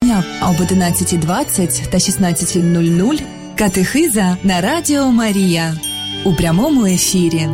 серпня об 11:20 та 16:00 катехиза на Радіо Марія у прямому ефірі.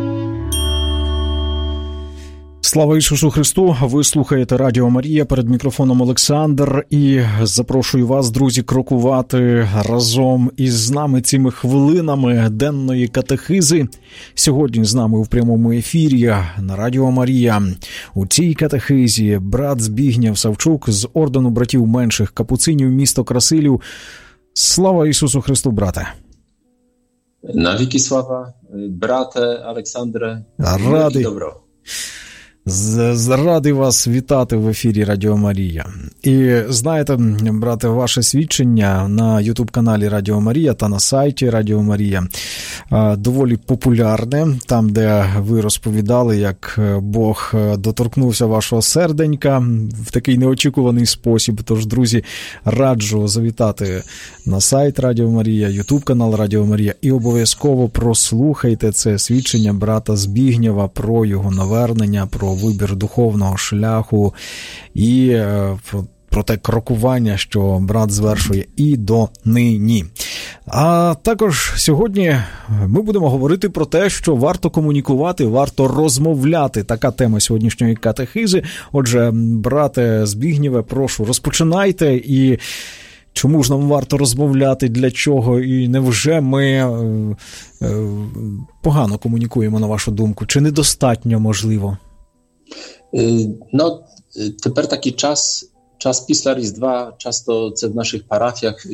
Слава Ісусу Христу! Ви слухаєте Радіо Марія, перед мікрофоном Олександр, і запрошую вас, друзі, крокувати разом із нами цими хвилинами денної катехизи. Сьогодні з нами у прямому ефірі на Радіо Марія. У цій катехизі брат Збігнєв Савчук з ордену братів менших капуцинів, місто Красилів. Слава Ісусу Христу, брате! Навіки слава, брате Олександре, радий. Добро. Радий вас вітати в ефірі Радіо Марія. І знаєте, брате, ваше свідчення на ютуб-каналі Радіо Марія та на сайті Радіо Марія доволі популярне, там, де ви розповідали, як Бог доторкнувся вашого серденька в такий неочікуваний спосіб. Тож, друзі, раджу завітати на сайт Радіо Марія, ютуб-канал Радіо Марія і обов'язково прослухайте це свідчення брата Збігнєва про його навернення, про вибір духовного шляху і про те крокування, що брат звершує і до нині. А також сьогодні ми будемо говорити про те, що варто комунікувати, варто розмовляти. Така тема сьогоднішньої катехизи. Отже, брате Збігнєве, прошу, розпочинайте. І чому ж нам варто розмовляти, для чого, і невже ми погано комунікуємо, на вашу думку? Чи недостатньо, можливо? No, тепер такий час після Різдва, часто це в наших парафіях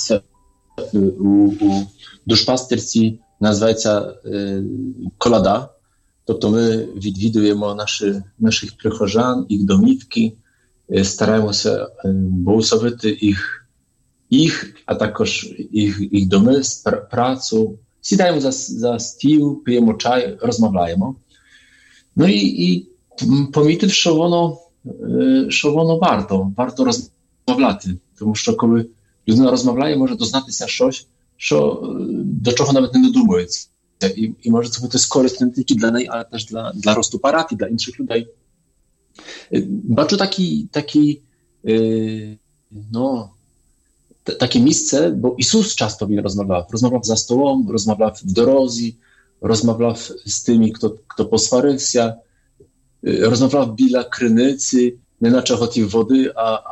у душпастерці називається колада. Тобто ми відвідуємо наших прихожан, їх домівки, стараємося благословити їх, а також їх доми, працю. Сідаємо за стіл, п'ємо чай, розмовляємо. Ну і помітив, що воно варто розмовляти, тому що коли людина розмовляє, може дізнатися щось, до чого навіть не додумується. І може це бути з корисним не тільки для неї, але теж для росту парафії, для інших людей. Бачу таке місце, бо Ісус часто він розмовляв за столом, розмовляв в дорозі, розмовляв з тими, хто посварився, розмовляв біля криниці, не наче хотів води,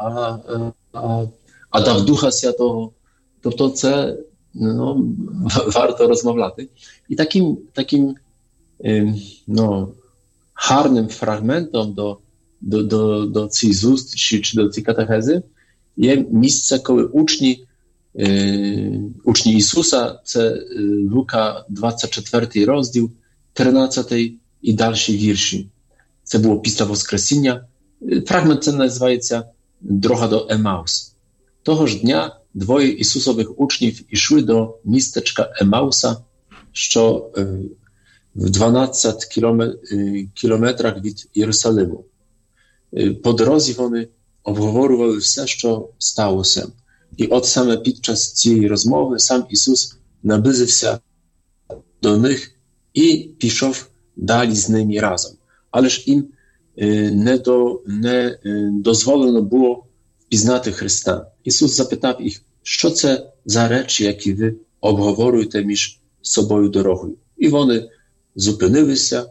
а дав Духа Святого. Тобто це варто розмовляти. І таким гарним фрагментом до цієї зустрічі чи до цієї катехези є місце, коли учні Ісуса, це Лука 24 розділ, 13 і далі вірші. Це було після Воскресіння. Фрагмент це називається «Дорога до Емаус». Того ж дня двоє Ісусових учнів йшли до містечка Емауса, що в 12 кілометрах від Єрусалиму. По дорозі вони обговорювали все, що сталося. І от саме під час цієї розмови сам Ісус наблизився до них і пішов далі з ними разом. Але ж їм не дозволено було впізнати Христа. Ісус запитав їх, що це за речі, які ви обговорюєте між собою дорогою. І вони зупинилися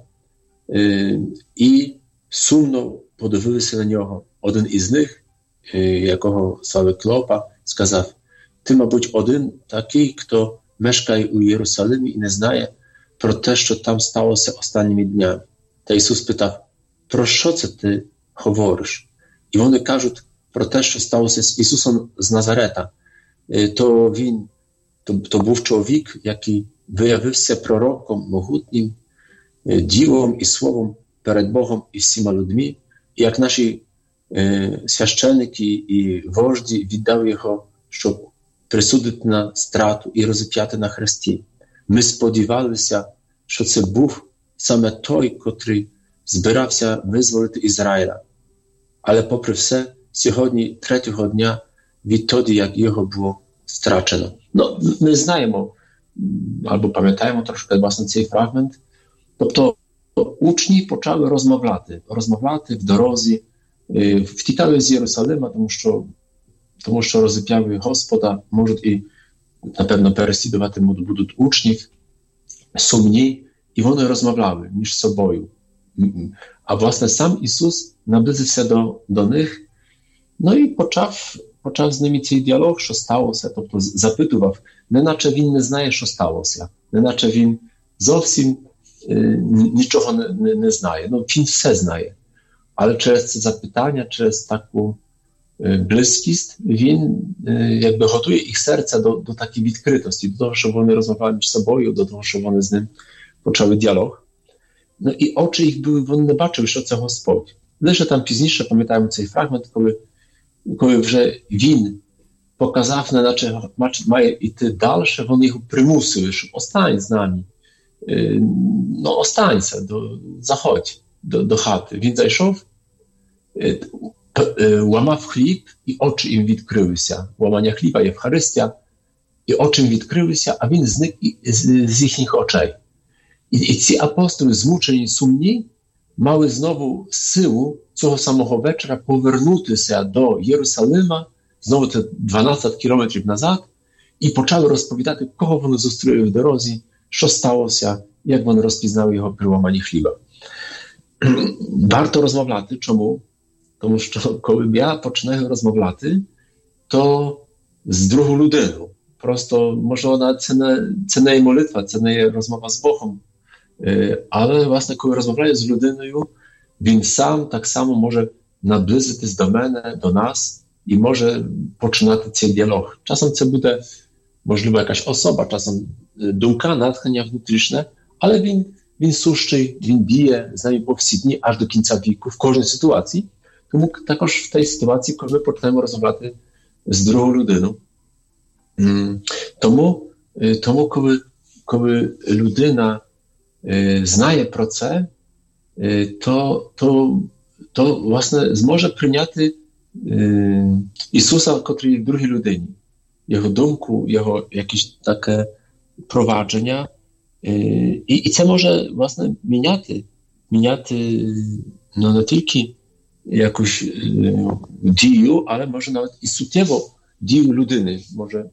і сумно подивилися на нього. Один із них, якого звали Клопа, сказав, ти, мабуть, один такий, хто мешкає у Єрусалимі і не знає про те, що там сталося останніми днями. Та Ісус питав, про що це ти говориш? І вони кажуть про те, що сталося з Ісусом з Назарета. То був чоловік, який виявився пророком могутнім, ділом і словом перед Богом і всіма людьми. І як наші священники і вожді віддали його, щоб присудити на страту і розіп'яти на хресті. Ми сподівалися, що це був саме той, котрий збирався визволити Ізраїля. Але попри все, сьогодні, третього дня, відтоді, як його було страчено. Ми знаємо, або пам'ятаємо трошки, власне, цей фрагмент. Тобто, учні почали розмовляти в дорозі, втікали з Єрусалима, тому що тому що розіп'яли Господа, можуть і, напевно, переслідувати будуть учнів, сумні, і вони розмовляли між собою. А, власне, сам Ісус наблизився до них, ну і почав з ними цей діалог, що сталося, тобто запитував, неначе він не знає, що сталося, неначе він зовсім нічого не знає. Ну, він все знає. Але через це запитання, через таку близькість, він якби готує їх серця до такої відкритості, до того, щоб вони розмовляли між собою, до того, щоб вони з ним почали діалог. Ну і очі їх były, вони не бачили, що це Господь. Лише там пізніше, пам'ятаємо цей фрагмент, коли вже він показав, неначе має йти далі, вони його примусили, щоб остань з нами. Ну, останься, заходь до хати. Він зайшов, łamав хліб, і очі їм відкрилися. Łamania хліба, Євхаристія, і очі їм відкрилися, а він зник з їхніх очей. І ці апостоли, змучені, сумні, мали знову силу цього самого вечора повернутися до Єрусалима, знову це 12 кілометрів назад, і почали розповідати, кого вони зустріли в дорозі, що сталося, як вони розпізнали його при ламанні хліба. Варто розмовляти. Чому? Тому що коли я починаю розмовляти, то з другою людиною. Просто, може, вона це не є молитва, це не є розмова з Богом. Але, власне, коли розмовляю з людиною, він сам так само може наблизитись до мене, до нас і може починати цей діалог. Czasem це буде, можливо, якась особа, czasem думка, натхнення внутрішнє, але він сущий, він діє з нами по всі дні, аж до кінця віку, в кожній ситуації. Тому також в тій ситуації, коли ми почнемо розмовляти з другою людиною. Тому коли людина знає про це, то власне зможе прийняти Ісуса, котрий в другій людині. Його думку, його якесь таке провадження. І це може, власне, міняти ну, не тільки якусь дію, але може навіть і суттєво дію людини. Може,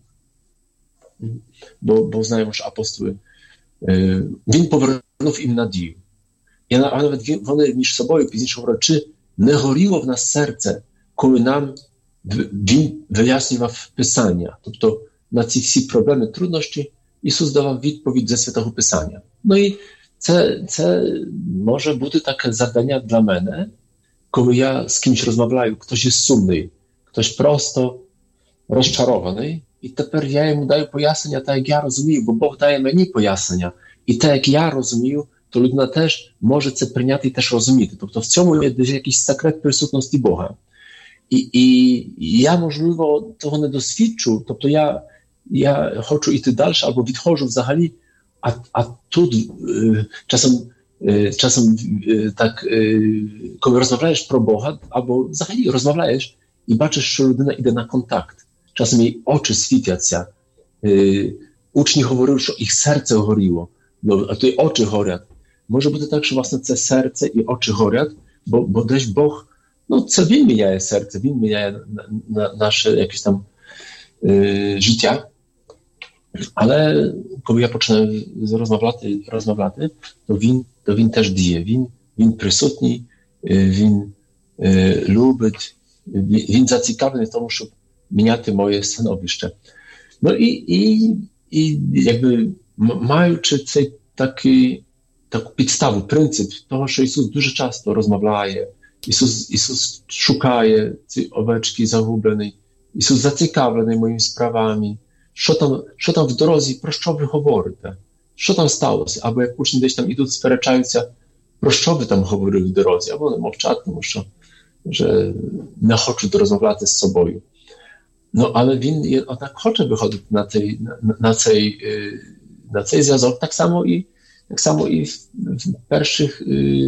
бо знаємо, що апостоли він повернув їм надію. А навіть вони між собою пізніше говорять, чи не горіло в нас серце, коли нам він вияснював Писання. Тобто на ці всі проблеми, труднощі Ісус давав відповідь ze Святого Писання. Ну і це може бути таке завдання для мене, коли я з кимось розмовляю, хтось є сумний, хтось просто розчарований, і тепер я йому даю пояснення так, як я розумію, бо Бог дає мені пояснення. І так, як я розумію, то людина теж може це прийняти і теж розуміти. Тобто в цьому є десь якийсь секрет присутності Бога. І я, можливо, того не досвідчу, тобто я хочу йти далі або відходжу взагалі, а тут czasem так, коли розмовляєш про Бога, або взагалі розмовляєш і бачиш, що людина йде на контакт. Czasem її очі світяться. Учні говорили, що їх серце горіло, а то й очі горять. Може бути так, що власне це серце і очі горять, бо десь Бог, ну це Він міняє серце, Він міняє наше якесь там життя. Але коли я починаю розмовляти, то він теж діє. Він присутній, він любить, він зацікавлений в тому, щоб міняти моє становище. Ну і якби маючи цей таку підставу, принцип того, що Ісус дуже часто розмовляє, Ісус шукає ці овечки загублені, Ісус зацікавлений моїми справами. Що там в дорозі, про що ви говорите? Що там сталося? Або як учні десь там ідуть, сперечаються, про що ви там говорили в дорозі? Або вони мовчать, тому що вже не хочуть розмовляти з собою. Ну, але він отак хоче виходити на цей зв'язок, так само і в перших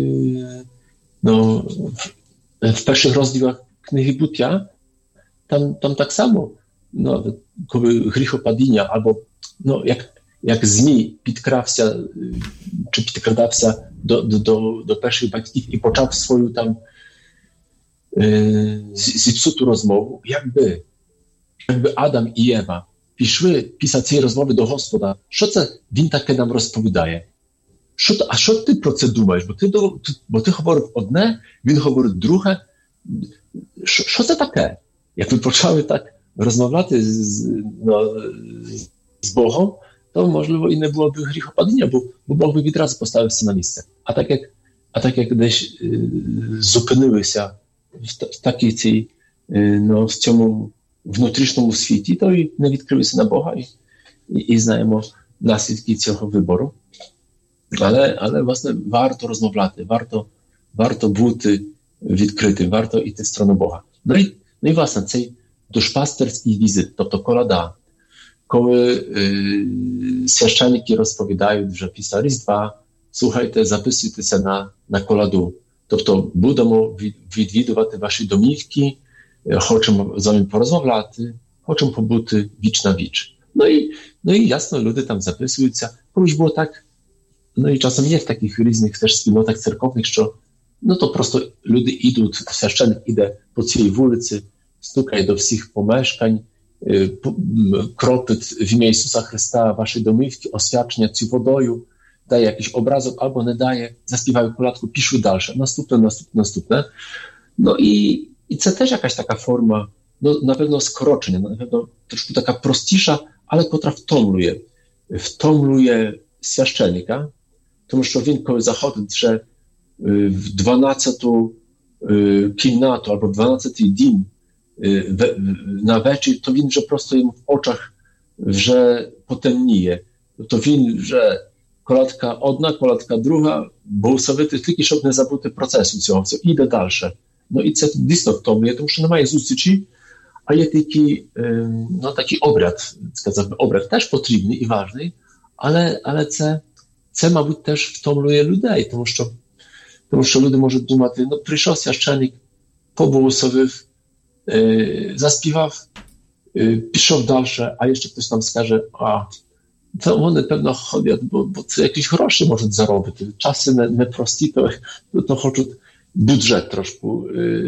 в перших розділах книги Буття, там так само, no, коли гріхопадіння, або no, як Змій підкрався, чи підкрадався до перших батьків і почав свою там зіпсуту розмову, якби jakby Adam i Ewa пішли після цієї розмови до Господа, що це він таке нам розповідає? А що ти про це думаєш? Бо ти говорив одне, він говорить друге. Що це таке? Як ви почали так розмовляти з Богом, то, можливо, і не було б гріхопадіння, бо Бог би відразу поставився на місце. А так як десь зупинилися в цьому внутрішньому світі, то і не відкрилися на Бога і знаємо наслідки цього вибору. Але, власне, варто розмовляти, варто бути відкритим, варто йти в сторону Бога. Ну і власне, цей душпастерський візит, тобто коляда, коли священники розповідають вже після Різдва, слухайте, записуйтеся на коляду. Тобто будемо відвідувати ваші домівки, хочемо з вами порозмовляти, хочемо побути віч на віч. Ну і ясно, люди там записуються. Колись було так, ну і czasem є в таких різних теж спільнотах церковних, що то просто люди йдуть, священник іде по цій вулиці, стукає до всіх помешкань, кропить в ім'я Ісуса Христа ваші домівки, освячення цю водою, дає якийсь образок або не дає, заспіває колядку, пішли далі, наступне. No i це теж якась така форма, на pewno скорочення, на pewno troszkę taka prostsza, ale która wtomluje świadczennika, тому що він, коли заходить вже в 12-ту кімнату або 12-й дім на вечір, то він вже просто йому в очах вже потемніє. То він вже колядка одна, колядка друга, благословити тільки, щоб не забути процесу цього, іде далі. No i це дійсно втомлює, тому що немає зустрічі, а є такий обряд, сказав би, обряд теж потрібний і важний, але це, мабуть, теж втомлює людей, тому що люди можуть думати, прийшов священник, побłogosławив, заспівав, пішов далі, а ще хтось там скаже, to вони, pewno ходять, bo це якісь гроші можуть заробити. Часи не прості, то хочуть бюджет трошку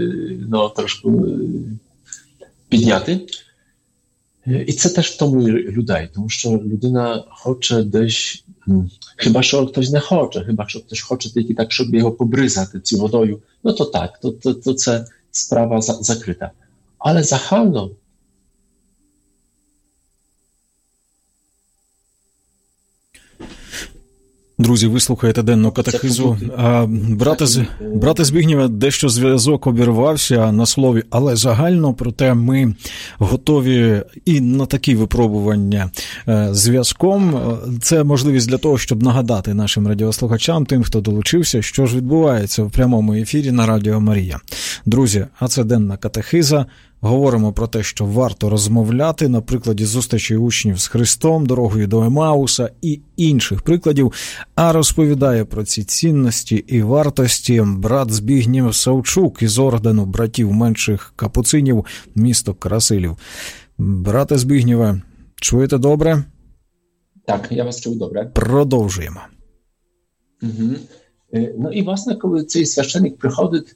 підняти. І це теж втомлює людей, тому що людина хоче десь, chyba що хтось не хоче, chyba що хтось хоче тільки так, щоб його побризати цю водою, то так, то це справа закрита. Але загально Друзі, ви слухаєте денну катехизу. Брате Збігнєве, дещо зв'язок обірвався на слові, але загально, проте ми готові і на такі випробування зв'язком. Це можливість для того, щоб нагадати нашим радіослухачам, тим, хто долучився, що ж відбувається в прямому ефірі на Радіо Марія. Друзі, а це денна катехиза. Говоримо про те, що варто розмовляти на прикладі зустрічі учнів з Христом, дорогою до Емауса і інших прикладів, а розповідає про ці цінності і вартості брат Збігнєв Савчук із ордену братів менших капуцинів, місто Красилів. Брате Збігнєве, чуєте добре? Так, я вас чую добре. Продовжуємо. Угу. І, власне, коли цей священник приходить,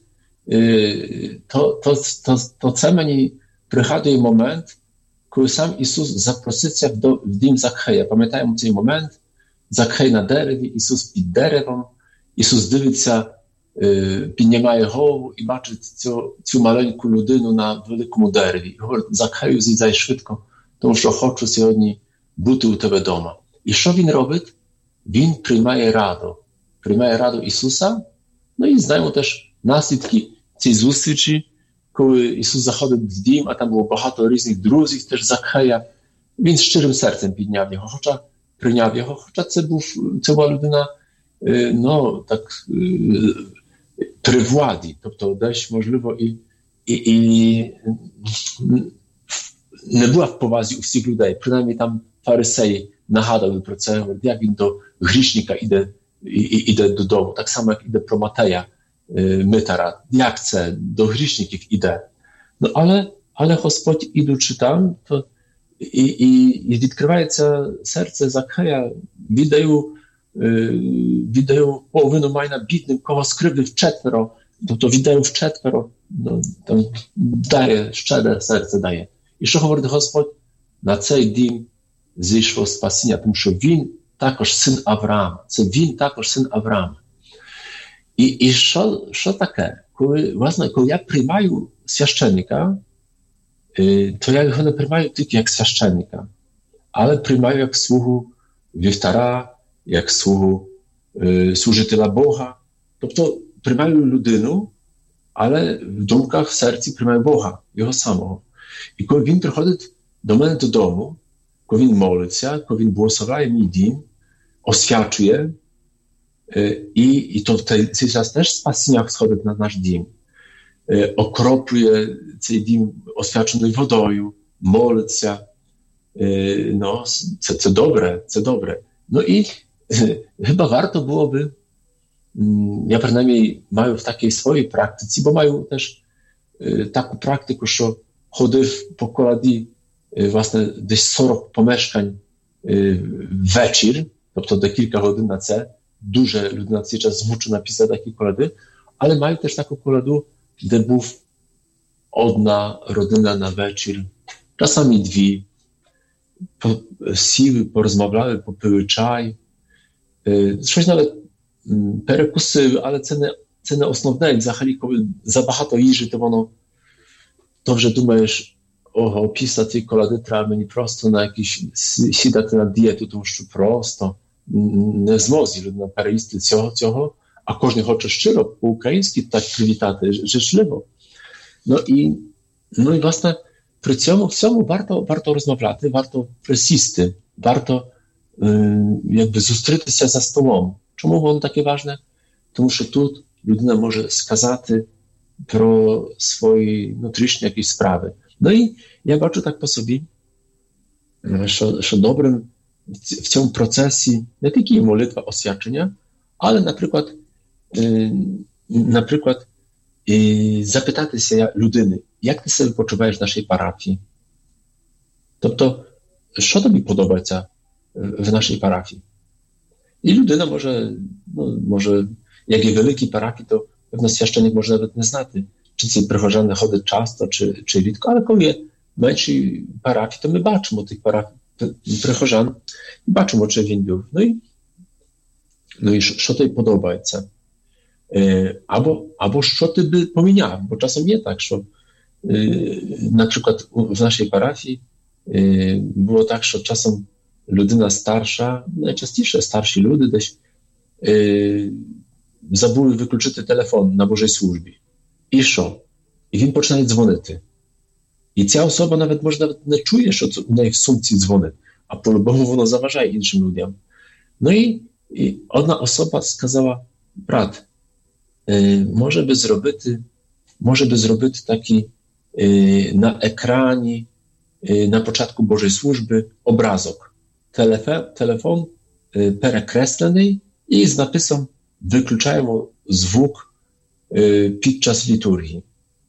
то це мені пригадує момент, коли сам Ісус запросився в дім Закхея. Пам'ятаємо цей момент? Закхей на дереві, Ісус під деревом, Ісус дивиться, піднімає голову і бачить цю маленьку людину на великому дереві. І говорить, Закхею, з'їжджай швидко, тому що хочу сьогодні бути у тебе вдома. І що він робить? Він приймає раду Ісуса, і знаємо теж наслідки цієї зустрічі, коли Ісус заходить в дім, а там було багато різних друзів, теж Закхея. Він щирим серцем прийняв його, хоча це була людина, при владі, тобто десь, можливо, і не була в повазі у всіх людей. Принаймні там фарисеї нагадали про це, як він до грішника іде додому, так само, як іде про Матея, Митара, як це до грішників іде. Але Господь, ідучи там, то і відкривається серце Закхея, віддаю половину майна бідним, кого скривдив четверо, тобто віддаю в четверо, там дає, щедре серце дає. І що говорить Господь? На цей дім зійшло спасіння, тому що він також син Авраама. Це він також син Авраама. І що таке? Коли я приймаю священника, то я його не приймаю тільки як священника, але приймаю як слугу вівтара, як слугу служителя Бога. Тобто приймаю людину, але в думках, в серці приймаю Бога, його самого. І коли він приходить до мене додому, коли він молиться, коли він благословляє мій дім, освячує, і то в цей час теж спасіння сходить на наш дім, окроплює цей дім освяченою водою, молиться. No, це добре, це добре. No i chyba warto byłoby, ja przynajmniej маю в такій своїй практиці, бо маю теж таку практику, що ходив по коладі, власне, десь 40 помешкань вечір, тобто декілька годин на це. Дуже людина цей час змучена після такої коляди, але маю теж таку коляду, де був одна родина на вечір, czasami дві, сіли, порозмовляли, попили чай, щось навіть перекусили, але це не основне. І взагалі, коли забагато їжі, то вже думаєш, ого, після цієї коляди треба мені просто на якісь сідати на дієту, тому що просто не зможе людина переїсти цього, а кожен хоче щиро по-українськи так привітати, жичливо. Ну і власне, при цьому всьому варто розмовляти, варто присісти, варто якби зустрітися за столом. Чому воно таке ważne? Тому що тут людина може сказати про свої внутрішні якісь справи. Ну і я бачу так по собі, що добрим в цьому процесі не тільки молитва освячення, але, наприклад, запитатися людини, як ти себе почуваєш в нашій парафії? Тобто, що тобі подобається в нашій парафії? І людина може, як є великі парафії, то pewno священник може навіть не знати, чи ці прихожани ходять часто, чи рідко, але коли є менші парафії, то ми бачимо тих прихожан і бачимо, чи він був. Ну і що тобі подобається? Або що ти би поміняв? Бо часом є так, що, наприклад, в нашій парафії було так, що часом людина старша, найчастіше старші люди десь забули виключити телефон на Божій службі. І що? І він починає дзвонити. І ця особа може не чує, що у неї в сумці дзвонить, а по-любому воно заважає іншим людям. Ну і одна особа сказала, брат, може би зробити taki na ekranie, na początku Bożej służby obrazok. Telefon перекреслений і з написом «Виключаємо звук під час літургії».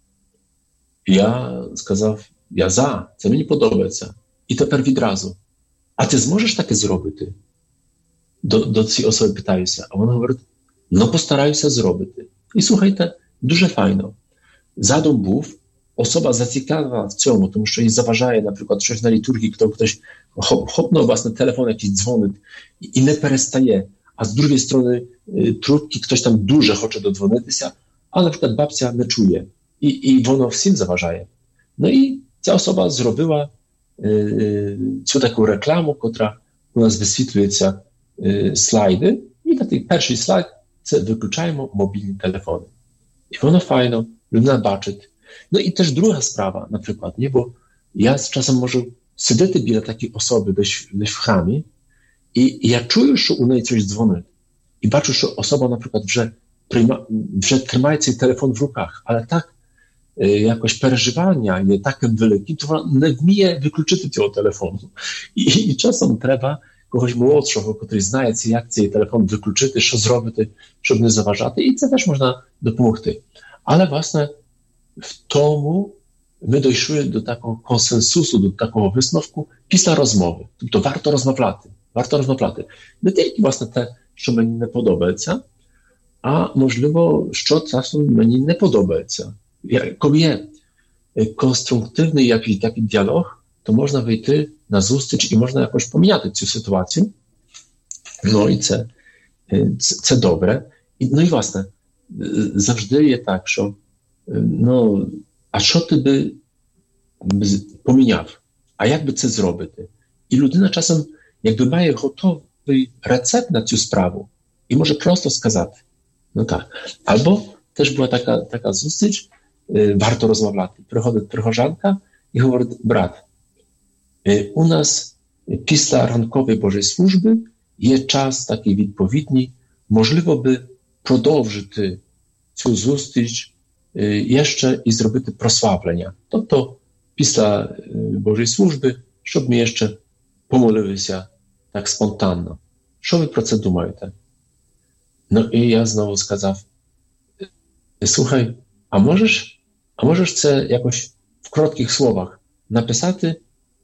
Я сказав, це мені подобається. І тепер відразу, а ти зможеш таке зробити? До цієї особи питаюся, а вона говорить, постараюся зробити. І слухайте, дуже файно. Задум був, особа зацікавлена в цьому, тому що їй заважає, наприклад, щось на літургії, хтось хопнув власне телефон, якийсь дзвонить і не перестає. А з другої сторони трубки, хтось там дуже хоче додзвонитися, а, наприклад, бабця не чує. І воно всім заважає. Ну і ця особа зробила цю таку рекламу, котра у нас висвітлюється слайди. І такий перший слайд – це виключаємо мобільні телефони. І воно файно, людина бачить. Ну і теж друга справа, наприклад, бо я з часом можу сидіти біля такої особи десь в храмі, і я чую, що у неї щось дзвонить. І бачу, що особа, наприклад, вже тримає цей телефон в руках, але так якось переживання є таким великим, то вона не вміє виключити цього телефону. І часом треба когось молодшого, який знає, як цей телефон виключити, що зробити, щоб не заважати. І це теж можна допомогти. Але, власне, в тому ми дійшли до такого консенсусу, до такого висновку після розмови. Тобто варто розмовляти. Не тільки, власне, те, що мені не подобається, а, можливо, що часом мені не подобається. Коли є конструктивний якийсь такий діалог, то можна вийти на зустріч і можна якось поміняти цю ситуацію. Ну і це добре. Ну і власне, завжди є так, що а що ти би поміняв? А як би це зробити? І людина часом якби має готовий рецепт на цю справу і може просто сказати. Ну так. Або теж була така зустріч, warto rozmawiać. Приходить прихожанка і говорить: брат, у нас після ранкової Божої служби є час такий відповідний, можливо би продовжити цю зустріч ще і зробити прославлення. Тобто після Божої служби, щоб ми ще помолилися так спонтанно. Що ви про це думаєте? Ну і я знову сказав: слухай, а можеш це якось в коротких словах написати,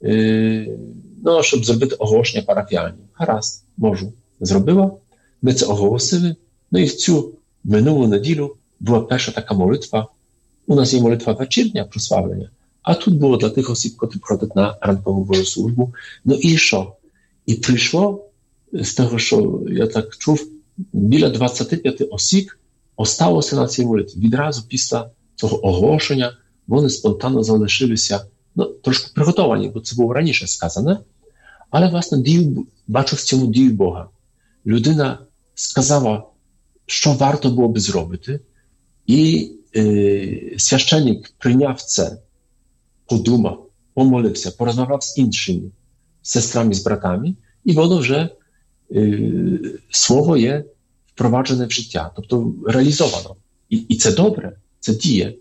щоб зробити оголошення парафіальні? Гаразд, можу. Зробила. Ми це оголосили. Ну і в цю минулу неділю була перша така молитва. У нас є молитва вечірня, прославлення. А тут було для тих осіб, які приходять на ранкову Божу службу. Ну і що? І прийшло з того, що я так чув, біля 25 осіб осталося на цій молитві. Відразу після цього оголошення вони спонтанно залишилися, трошки приготовані, бо це було раніше сказане. Але, власне, бачу в цьому дію Бога. Людина сказала, що варто було би зробити, і священник прийняв це, подумав, помолився, порозмовляв з іншими сестрами, з братами, і воно вже слово є впроваджене в життя, тобто реалізовано. І це добре, це діє.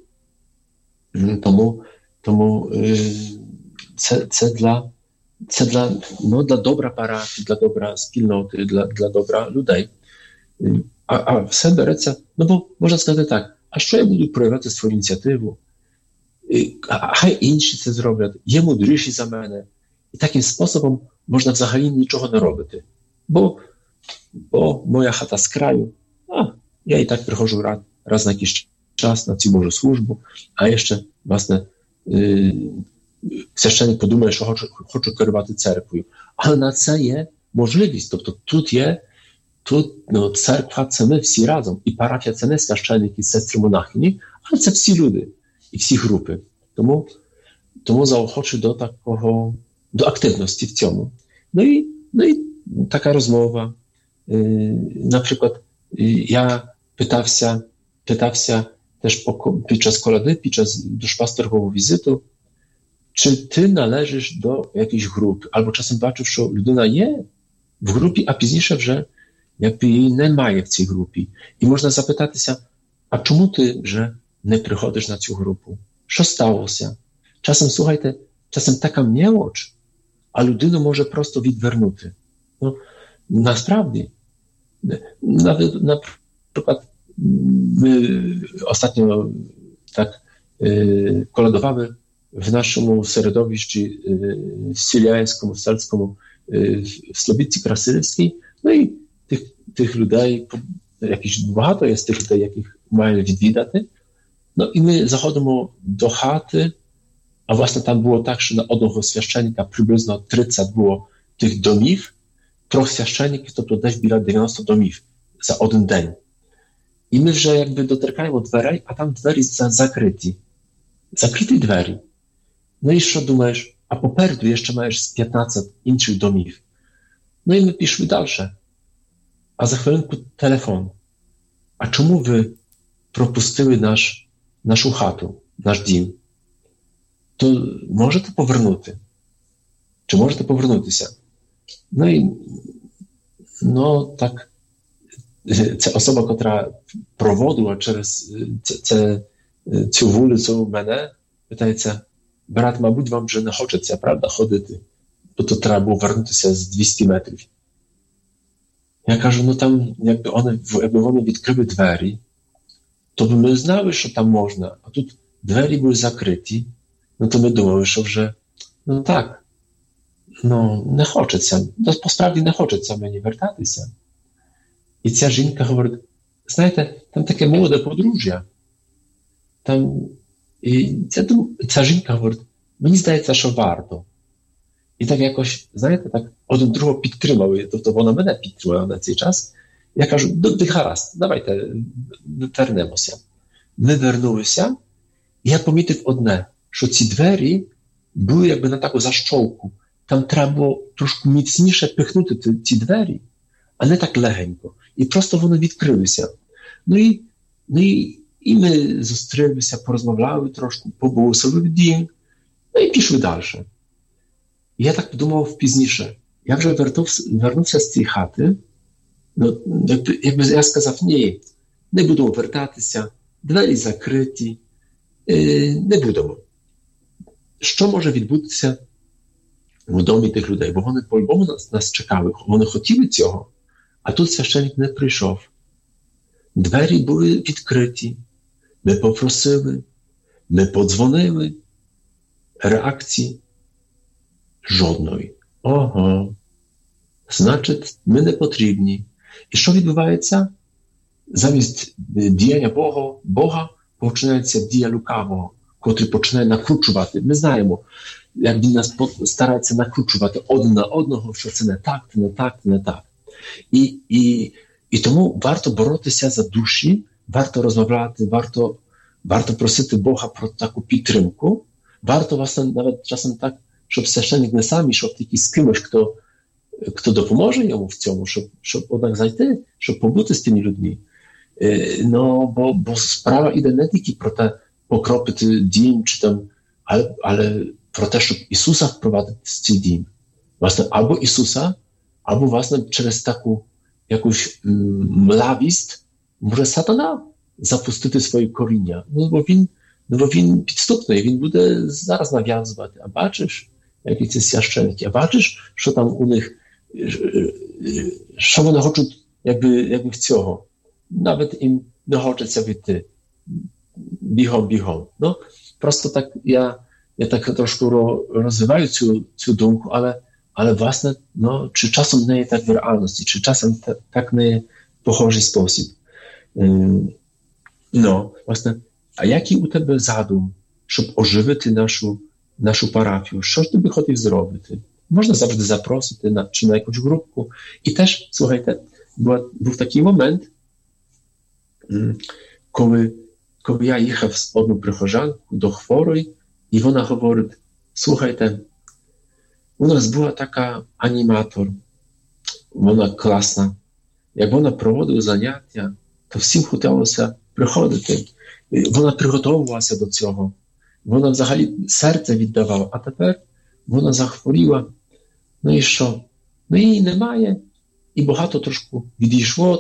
Тому це dla dobra parafii, dla dobra spільноти, для добра людей. А все береться, бо можна сказати так, а що я буду проявляти свою ініціативу? Хай інші це зроблять, є мудріші за мене. І таким способом можна взагалі нічого не робити. Бо моя хата з краю, я і так приходжу раз на якийсь час на цю Божу службу, а ще, власне, священник подумає, що хочу керувати церквою. Але на це є можливість. Тобто тут церква – це ми всі разом. І парафія – це не священники, сестри, монахині, але це всі люди і всі групи. Тому заохочу до активності в цьому. Ну і така розмова. Наприклад, я питався теж під час коляди, під час душпастерського візиту, чи ти належиш до jakiejś групи, або часом бачив, що людина є в групі, а пізніше вже якби її немає в цій групі. І можна запитатися, а чому ти вже не приходиш на цю групу? Що сталося? Часом така мелоч, а людину може просто відвернути. Насправді, наприклад, my ostatnio tak koledowamy w naszym środowisku syliańskim, selskim w Slowicy Krasylewskiej. No i tych ludzi, jakiś багато jest tych ludzi, jakich mają відвідати. No i my zachodzimy do chaty, a właśnie tam było tak, że na одного священника приблизно 30 było tych domów, troch священників, тобто десь біля 90 домів за один день. І ми вже якби доторкаємо дверей, а там двері закриті. Закриті двері. Ну і що думаєш? А попереду ще маєш 15 інших домів. Ну і ми пішли далі. А за хвилинку телефон. А чому ви пропустили нашу хату, наш дім? То можете повернути? Чи можете повернутися? Ну і так. Ця особа, котра проводила через цю вулицю мене, питається: брат, мабуть, вам вже не хочеться, правда, ходити? Бо то треба було вернутися з 200 метрів. Я кажу, там, якби вони відкрили двері, то б ми знали, що там можна, а тут двері були закриті, то ми думали, що вже, не хочеться, по справді не хочеться мені вертатися. І ця жінка говорить: знаєте, там таке молоде подружжя, там І ця жінка говорить, мені здається, що варто. І так якось, знаєте, так один другого підтримали, тобто вона мене підтримала на цей час. Я кажу, гаразд, давайте вернемося. Ми вернулися, і я помітив одне, що ці двері були якби на таку защолку. Там треба було трошки міцніше пихнути ці двері, а не так легенько. І просто вони відкрилися. Ну і ми зустрілися, порозмовляли трошки, поблагословили дім, ну і пішли далі. І я так подумав пізніше. Я вже вернувся з цієї хати, ну, якби я сказав, ні, не будемо вертатися, двері закриті, не будемо. Що може відбутися в домі тих людей? Бо вони по-любому нас чекали, вони хотіли цього, а тут священник не прийшов. Двері були відкриті, ми попросили, ми подзвонили, реакції жодної. Ага, значить, ми не потрібні. І що відбувається? Замість діяння Бога починається дія лукавого, котрий починає накручувати. Ми знаємо, як він нас старається накручувати один на одного, що це не так, це не так, це не так. І тому варто боротися за душі, варто розмовляти, варто просити Бога про таку підтримку. Варто власне навіть часом так, щоб священник не сам ішов тільки з кимось, хто допоможе йому в цьому, щоб однак зайти, щоб побути з тими людьми. Бо справа іде не тільки про те, покропити дім, чи там, але про те, щоб Ісуса впровадити в цей дім. Власне, або Ісуса, або власне через таку якусь млавість може сатана запустити свої коріння. Бо він підступний, він буде зараз нав'язувати. А бачиш, які це священники, а бачиш, що там у них, що вони хочуть якби в цього. Навіть їм не хочеться вийти. Бігом. Ну, просто так я так трошки розвиваю цю думку, але власне, ну, чи часом не є так в реальності, чи часом так не є в похожий спосіб. No, власне, а який у тебе задум, щоб оживити нашу парафію? Що ж ти би хотів зробити? Можна завжди запросити чи на якусь групку. І теж, слухайте, був такий момент, коли я їхав з одну прихожанку до хворої, і вона говорить, слухайте, у нас була така аніматор, вона класна. Як вона проводила заняття, то всім хотілося приходити. Вона приготовувалася до цього. Вона взагалі серце віддавала, а тепер вона захворіла. Ну і що? Ну її немає. І багато трошки відійшло,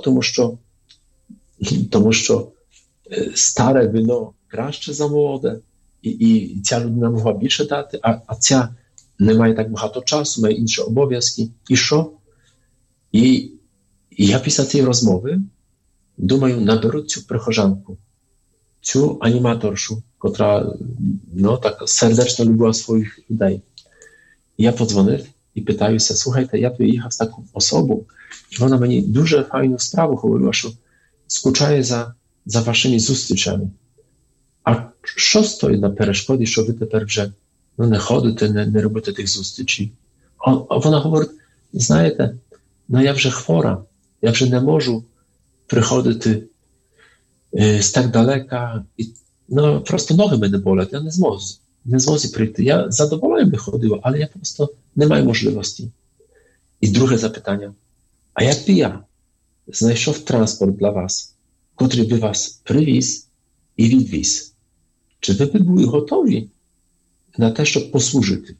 тому що старе вино краще за молоде, і ця людина могла більше дати, а ця не має так багато часу, має інші обов'язки. І що? І я після цієї розмови думаю, наберу цю прихожанку, цю аніматоршу, котра так сердечно любила своїх людей. І я подзвонив і питаюся, слухайте, я приїхав з таку особу, і вона мені дуже файну справу говорила, що скучає за вашими зустрічами. А що стоїть на перешкоді, що ви тепер вже не ходите, не робите тих зустрічей? А вона говорить, знаєте, я вже хвора, я вже не можу приходити з так далека, просто ноги мене болять, я не зможу прийти. Я задоволення би ходила, але я просто не маю можливості. І друге запитання, а як би я знайшов транспорт для вас, котрий би вас привіз і відвіз? Чи ви б були готові на те, щоб послужити?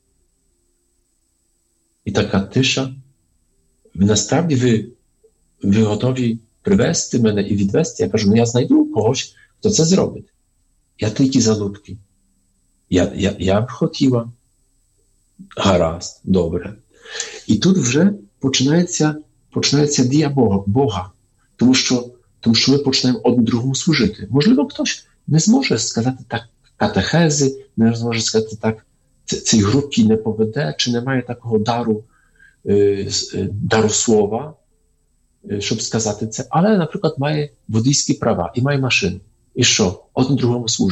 І така тиша. Насправді ви готові привезти мене і відвезти? Я кажу, я знайду когось, хто це зробить. Я тільки залюбки. Я б хотіла. Гаразд, добре. І тут вже починається дія Бога. Тому що ми починаємо один другому служити. Можливо, хтось не зможе сказати так катехези, не зможе сказати так, цій групі не поведе, чи немає такого дару слова, щоб сказати це. Але, наприклад, має водійські права і має машину. І що? Один другому служимо.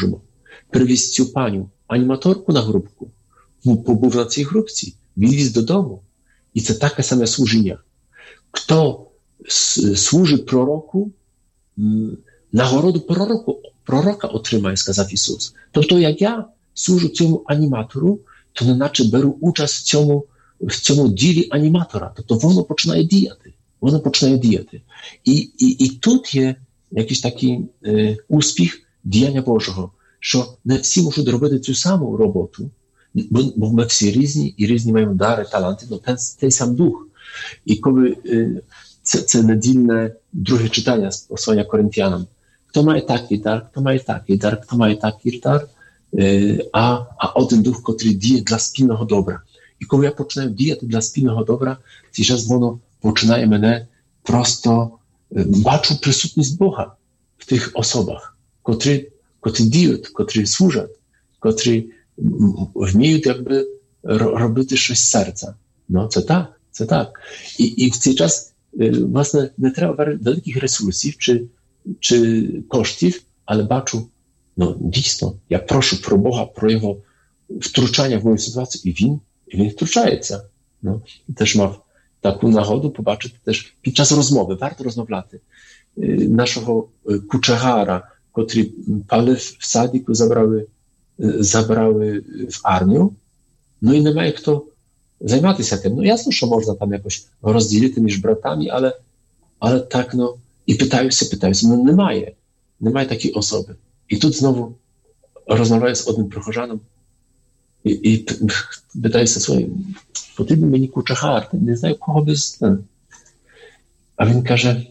привезти паню, аніматорку на групку, побув на цій групці, відвіз додому. І це таке саме служіння. Хто служить пророку, нагороду пророка отримає, сказав Ісус. Тобто, як я служу цьому аніматору, то неначе беру участь в цьому ділі аніматора. Тобто воно починає діяти. І тут є якийсь такий успіх діяння Божого, що не всі можуть робити цю саму роботу, бо ми всі різні, і різні маємо дари, таланти, але той сам дух. І коли це недільне друге читання з послання Коринтянам, хто має такий дар, хто має такий дар, хто має такий дар, а один дух, котрий діє для спільного добра. І коли я починаю діяти для спільного добра, цей час воно починає мене просто бачу присутність Бога в тих особах, котрі діють, котрі служать, котрі вміють якби робити щось з серця. Ну, це так. І в цей час, власне, не треба великих ресурсів чи коштів, але бачу, дійсно, я прошу про Бога, про Його втручання в мою ситуацію, і Він втручається. Теж мав таку нагоду побачити теж під час розмови, варто розмовляти. Нашого кучегара, котрі палив в садіку, забрали в армію, і немає хто займатися тим. Ясно, що можна там якось розділити між братами, але так, і питаюся, немає такої особи. І тут знову розмовляю з одним прихожаном і питаюся своїм, потрібен мені кучегар, не знаю, кого без ten. А він каже,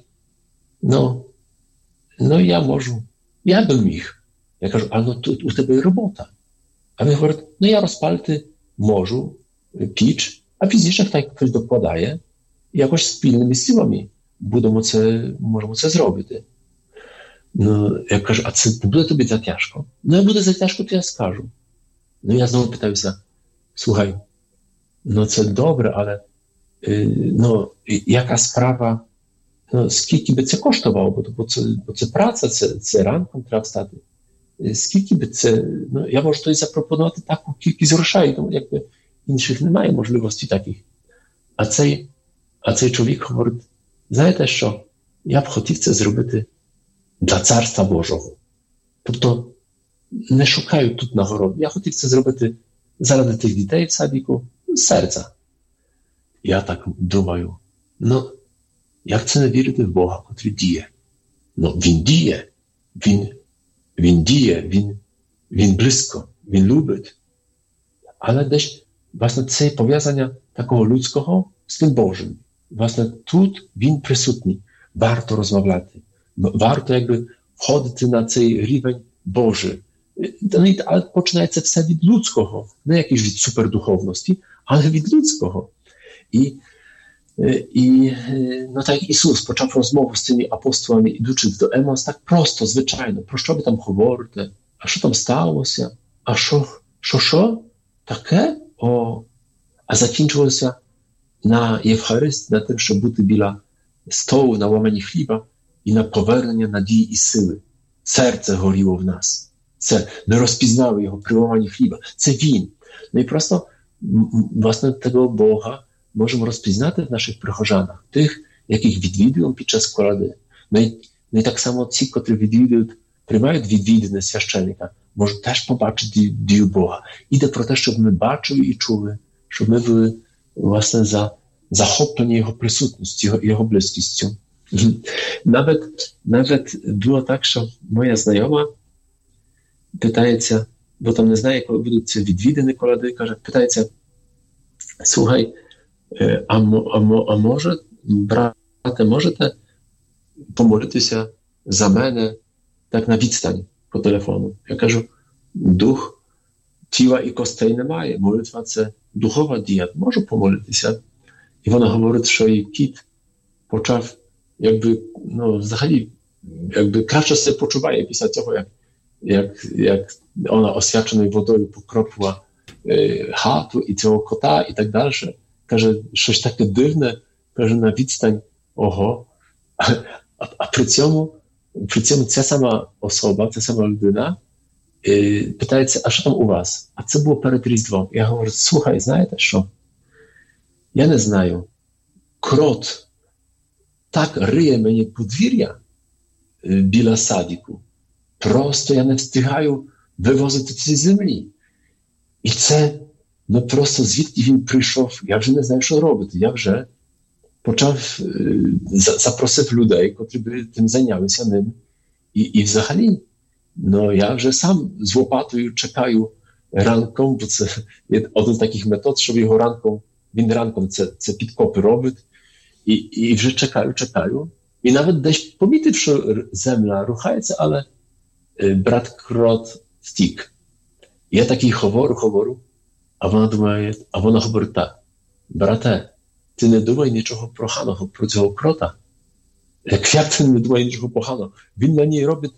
я можу, я би міг. Я кажу, тут у тебе є робота. А він говорить, я розпалити можу піч, а пізніше хай хтось докладає, і якось спільними силами можемо це зробити. Я кажу, а це не буде тобі за тяжко? Як буде за тяжко, то я скажу. Я знову питаюся, слухай, це добре, але яка справа, скільки би це коштувало, бо це праця, це ранком треба встати. Скільки би це, я можу тобі запропонувати таку кількість грошей, якби інших немає можливості таких. А цей чоловік говорить, знаєте що, я б хотів це зробити для Царства Божого. Тобто не шукаю тут нагород. Я хотів це зробити заради тих дітей в садіку, з серця. Я так думаю, як це не вірити в Бога, котрий діє? Він діє, він діє, він близько, він любить. Але десь, власне, це пов'язання такого людського з тим Божим. Власне, тут він присутній. Варто розмовляти. Варто якби входити на цей рівень Божий. Але починається все від людського. Не якийсь від супердуховності, але від людського. І так Ісус почав розмову з цими апостолами, ідучи до Емаус, так просто, звичайно. Про що ви там говорите? А що там сталося? А що? Таке? А закінчилося на Євхаристії, на тим, щоб бути біля столу, на ламанні хліба і на повернення надії і сили. Серце горіло в нас. Це не розпізнали його при ламанні хліба. Це він. І просто, власне, того Бога можемо розпізнати в наших прихожанах, тих, яких відвідуємо під час коляди. І так само ці, котрі відвідують, приймають відвідини священника, можуть теж побачити дію Бога. Іде про те, щоб ми бачили і чули, щоб ми були, власне, захоплені його присутністю, його близькістю. Навіть було так, що моя знайома питається, бо там не знає, коли будуть ці відвідини коляди, питається, слухай, а може, брате, можете помолитися за мене так на відстань по телефону? Я кажу, дух тіла і костей немає. Молитва – це духова дія. Можу помолитися. І вона говорить, що її кіт почав, взагалі, краще себе почуває після цього, як вона освяченою водою покропила хату і цього кота і так далі. Каже, щось таке дивне, каже, на відстань, ого. А при цьому ця сама особа, ця сама людина Питається, а що там у вас? А це було перед Різдвом. Я говорю, слухай, знаєте що? Я не знаю. Крот так риє мені подвір'я біля садіку. Просто я не встигаю вивозити ці землі. І це, просто звідки він прийшов, я вже не знаю, що робити. Я вже почав, запросив людей, котрі б тим зайнялися ним. І взагалі, я вже сам з лопатою чекаю ранком, бо це є один з таких метод, щоб він ранком це підкопи робить. І вже чекаю. І навіть десь помітив, що земля рухається, але брат Крот втік. Я такий говорю, а вона говорить так: брате, ти не думай нічого поганого про цього крота. Як ти не думай нічого поганого? Він на ній робить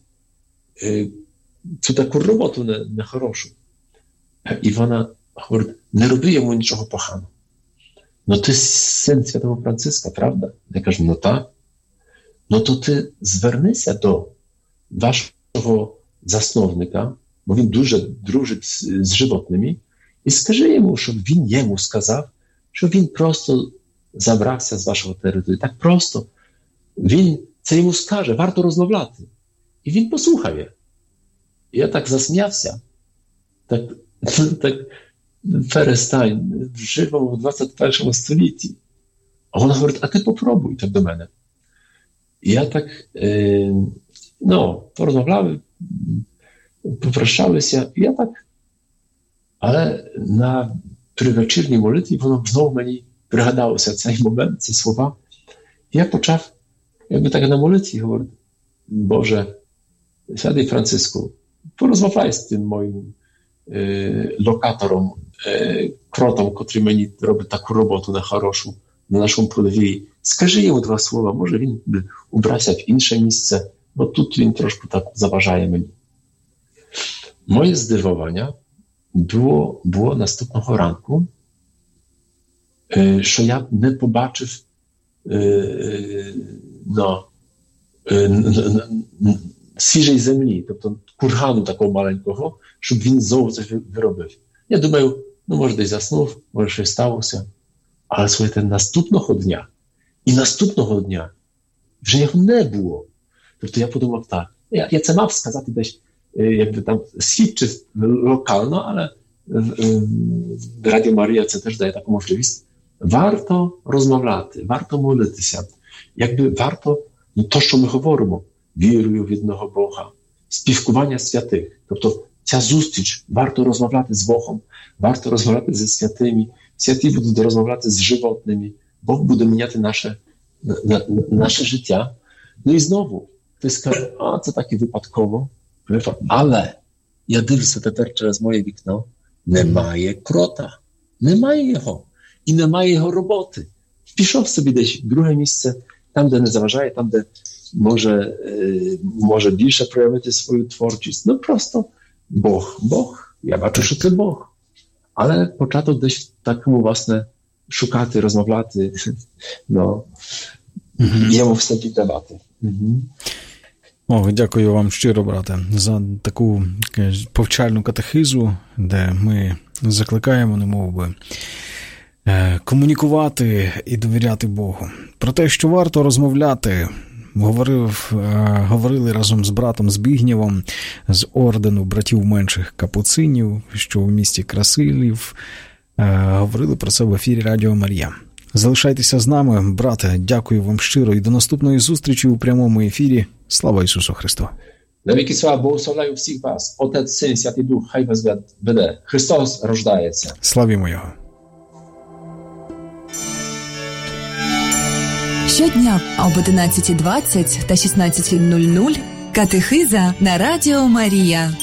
цю таку роботу нехорошу. І вона говорить, не роби йому нічого поганого. Ти син Святого Франциска, правда? Я кажу, так. То ти звернися до вашого засновника, бо він дуже дружить з животними, і скажи йому, щоб він йому сказав, що він просто забрався з вашого території. Так просто. Він це йому скаже, варто розмовляти. І він послухає. Я так засміявся. Так перестань, живемо в 21 столітті. А вона говорить, а ти попробуй так до мене. І я так, порозмовляли, попрощалися, і я так, але при вечірній молитві воно знову мені пригадалося цей момент, ці слова. І я почав, якби так на молитві говорити, Боже, Святий Франциску, порозмовляй з тим моїм локатором, кротом, котрий мені робить таку роботу нехорошу на нашому подвір'ї. Скажи йому 2 слова, може він убрався в інше місце, бо тут він трошки так заважає мені. Моє здивування було наступного ранку, що я не побачив свіжої землі, тобто кургану такого маленького, щоб він знову це виробив. Я думаю, може десь заснув, може щось сталося. Але слухайте, наступного дня вже його не було. Тобто я подумав так, я це мав сказати десь, якби там свідчив локально, але Радіо Марія це теж дає таку можливість. Варто розмовляти, варто молитися, якби варто то, що ми говоримо, вірую в одного Бога, співкування святих. Тобто ця зустріч, варто розмовляти з Богом, варто розмовляти зі святими, святі будуть розмовляти з животними, Бог буде міняти наше життя. І знову, ти скажеш, це так і випадково, але я дивлюся тепер через моє вікно, немає крота, немає його, і немає його роботи. Пішов собі десь в друге місце, там, де не заважає, там, де може більше проявити свою творчість. Просто Бог. Я бачу, що це Бог. Але початок десь в такому, власне, шукати, розмовляти, йому все віддавати. Дякую вам щиро, брате, за таку повчальну катехизу, де ми закликаємо, немовби, комунікувати і довіряти Богу. Про те, що варто розмовляти, говорили разом з братом Збігнєвом з ордену братів менших капуцинів, що в місті Красилів. Говорили про це в ефірі Радіо Марія. Залишайтеся з нами, брате, дякую вам щиро і до наступної зустрічі у прямому ефірі. Слава Ісусу Христу! Навіки слава, благословляю всіх вас. Отець, Син, Святий Дух, хай вас веде. Христос рождається. Славімо Його! Щодня об 11:20 та 16:00 катехиза на Радіо Марія.